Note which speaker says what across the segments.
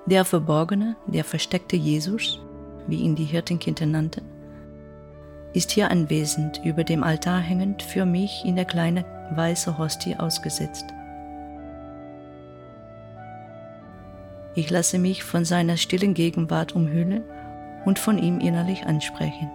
Speaker 1: Der verborgene, der versteckte Jesus, wie ihn die Hirtenkinder nannten, ist hier anwesend, über dem Altar hängend, für mich in der kleinen weißen Hostie ausgesetzt. Ich lasse mich von seiner stillen Gegenwart umhüllen und von ihm innerlich ansprechen.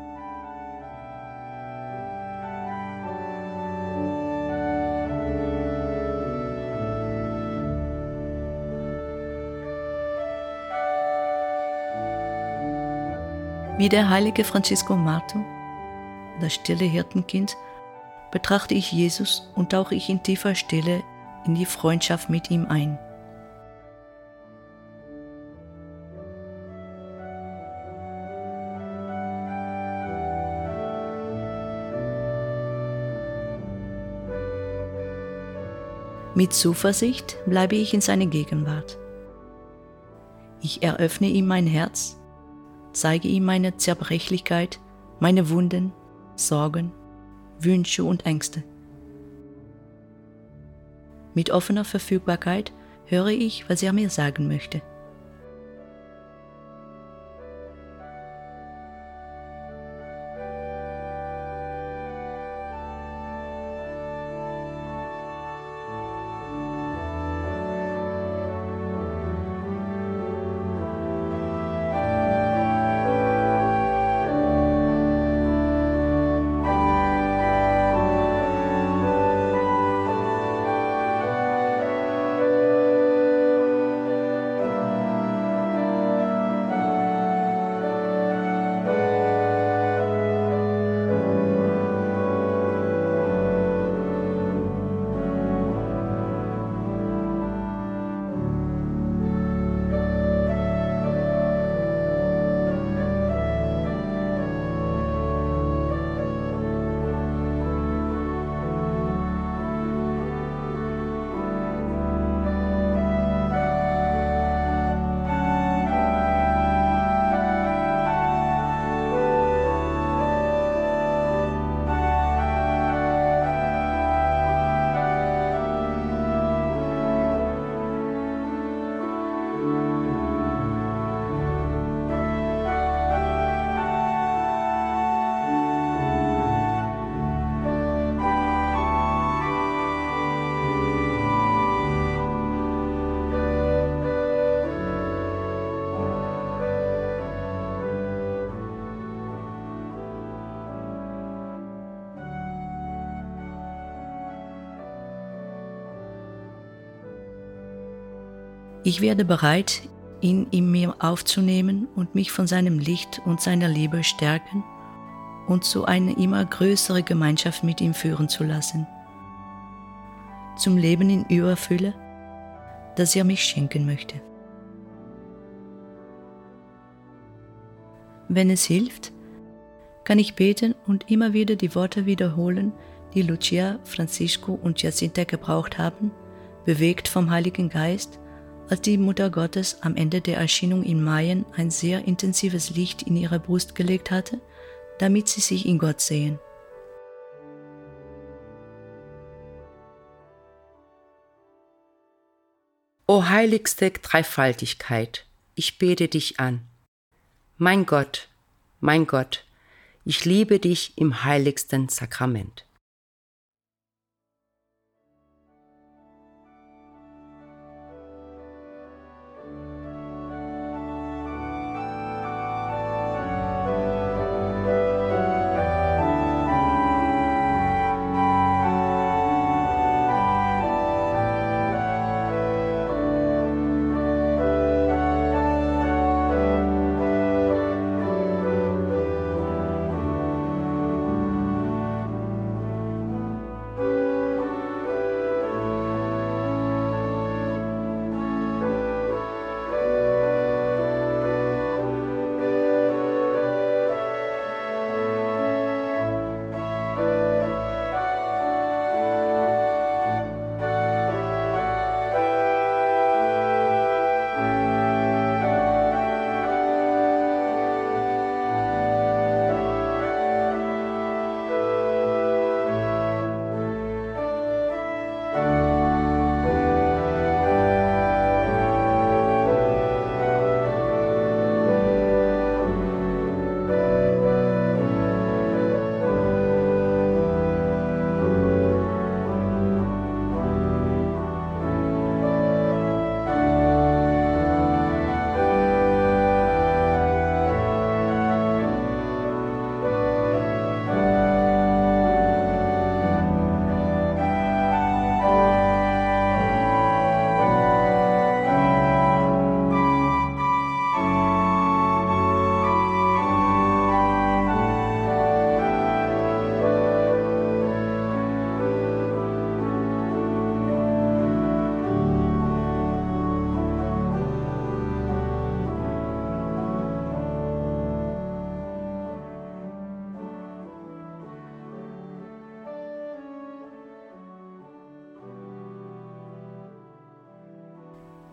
Speaker 1: Wie der heilige Francisco Marto, das stille Hirtenkind, betrachte ich Jesus und tauche ich in tiefer Stille in die Freundschaft mit ihm ein. Mit Zuversicht bleibe ich in seiner Gegenwart. Ich eröffne ihm mein Herz, zeige ihm meine Zerbrechlichkeit, meine Wunden, Sorgen, Wünsche und Ängste. Mit offener Verfügbarkeit höre ich, was er mir sagen möchte. Ich werde bereit, ihn in mir aufzunehmen und mich von seinem Licht und seiner Liebe stärken und zu einer immer größeren Gemeinschaft mit ihm führen zu lassen. Zum Leben in Überfülle, das er mich schenken möchte. Wenn es hilft, kann ich beten und immer wieder die Worte wiederholen, die Lucia, Francisco und Jacinta gebraucht haben, bewegt vom Heiligen Geist, als die Mutter Gottes am Ende der Erscheinung in Mayen ein sehr intensives Licht in ihre Brust gelegt hatte, damit sie sich in Gott sehen.
Speaker 2: O heiligste Dreifaltigkeit, ich bete dich an. Mein Gott, ich liebe dich im heiligsten Sakrament.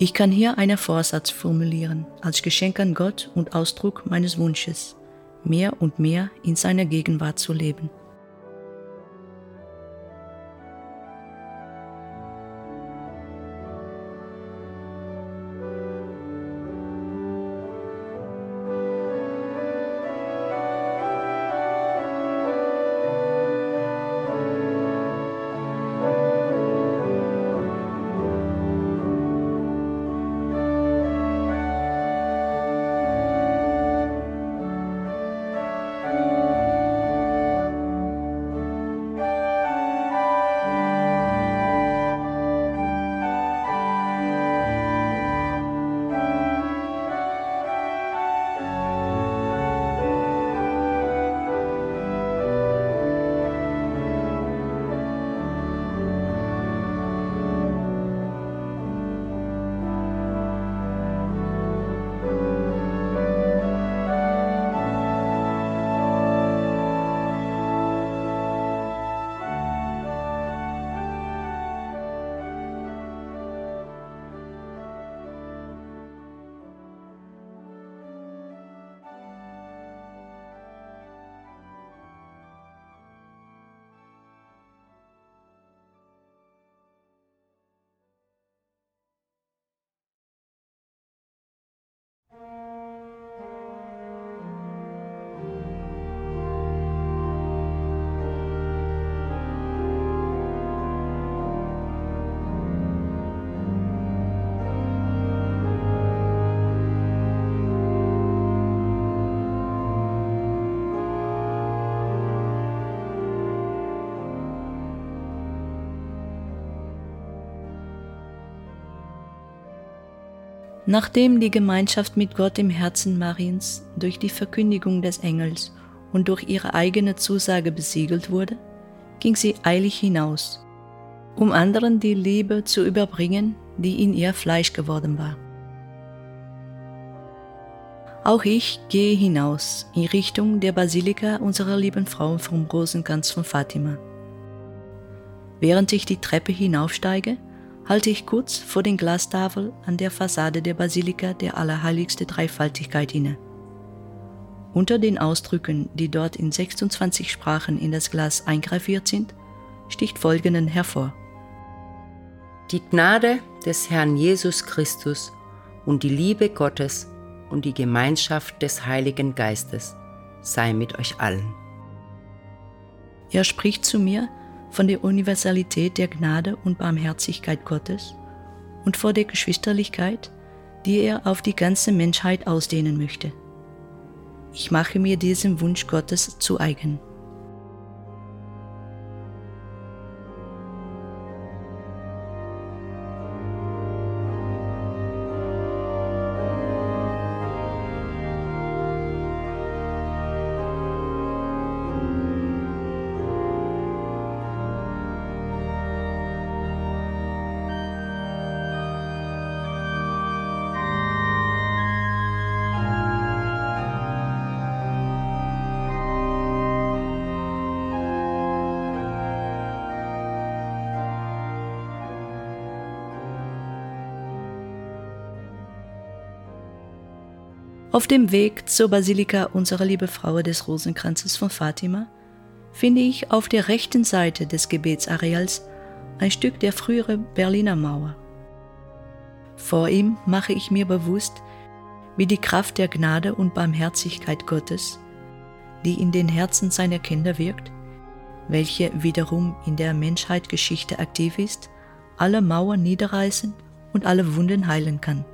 Speaker 1: Ich kann hier einen Vorsatz formulieren, als Geschenk an Gott und Ausdruck meines Wunsches, mehr und mehr in seiner Gegenwart zu leben. Nachdem die Gemeinschaft mit Gott im Herzen Mariens durch die Verkündigung des Engels und durch ihre eigene Zusage besiegelt wurde, ging sie eilig hinaus, um anderen die Liebe zu überbringen, die in ihr Fleisch geworden war. Auch ich gehe hinaus in Richtung der Basilika unserer lieben Frau vom Rosenkranz von Fatima. Während ich die Treppe hinaufsteige, halte ich kurz vor den Glastafel an der Fassade der Basilika der Allerheiligste Dreifaltigkeit inne. Unter den Ausdrücken, die dort in 26 Sprachen in das Glas eingraviert sind, sticht folgenden hervor:
Speaker 2: Die Gnade des Herrn Jesus Christus und die Liebe Gottes und die Gemeinschaft des Heiligen Geistes sei mit euch allen.
Speaker 1: Er spricht zu mir von der Universalität der Gnade und Barmherzigkeit Gottes und vor der Geschwisterlichkeit, die er auf die ganze Menschheit ausdehnen möchte. Ich mache mir diesen Wunsch Gottes zu eigen. Auf dem Weg zur Basilika unserer lieben Frau des Rosenkranzes von Fatima finde ich auf der rechten Seite des Gebetsareals ein Stück der früheren Berliner Mauer. Vor ihm mache ich mir bewusst, wie die Kraft der Gnade und Barmherzigkeit Gottes, die in den Herzen seiner Kinder wirkt, welche wiederum in der Menschheitsgeschichte aktiv ist, alle Mauern niederreißen und alle Wunden heilen kann.